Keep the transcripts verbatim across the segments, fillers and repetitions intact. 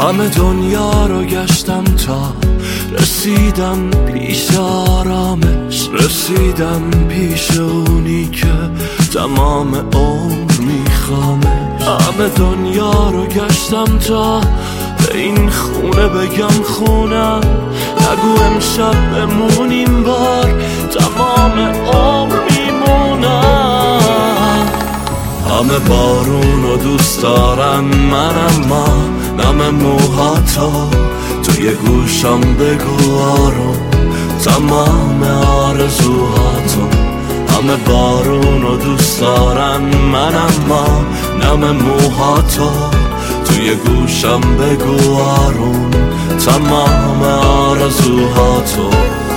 همه دنیا رو گشتم تا رسیدم پیش آرامش، رسیدم پیش اونی که تمام عمر میخوامش. همه دنیا رو گشتم تا به این خونه بگم خونم، نگو امشب بمونیم بار تمام عمر میمونم. همه بارون رو دوست دارن من، اما نم موهاتو توی گوشم بگو آروم تمام آرزوهاتو. همه بارون رو دوست دارن من، اما نم موهاتو توی گوشم بگو آروم تمام آرزوهاتو.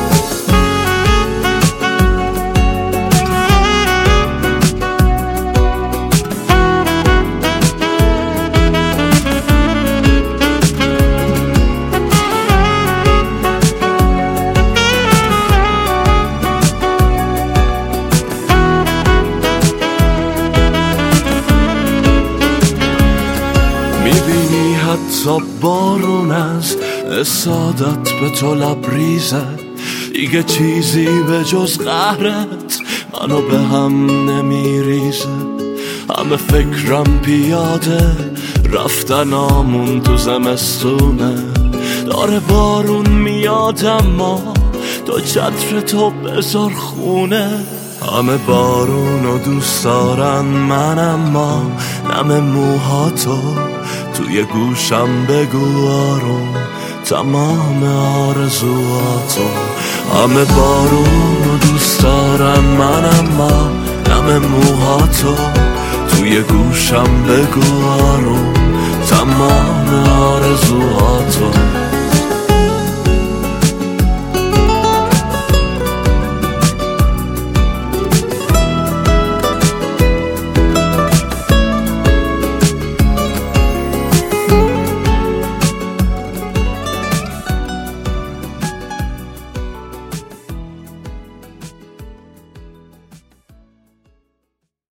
میبینی حتی بارون از اسادت به تو لبریزه، دیگه چیزی به جز قهرت منو به هم نمیریزه. همه فکرم پیاده رفتنامون تو زمستونه، داره بارون میاد اما تو چتر تو بذار خونه. همه بارون رو دوست دارن من، اما نم موهاتو توی گوشم بگو آروم تمام آرزوهاتو. همه بارون رو دوست دارن من، اما نم موهاتو توی گوشم بگو آروم تمام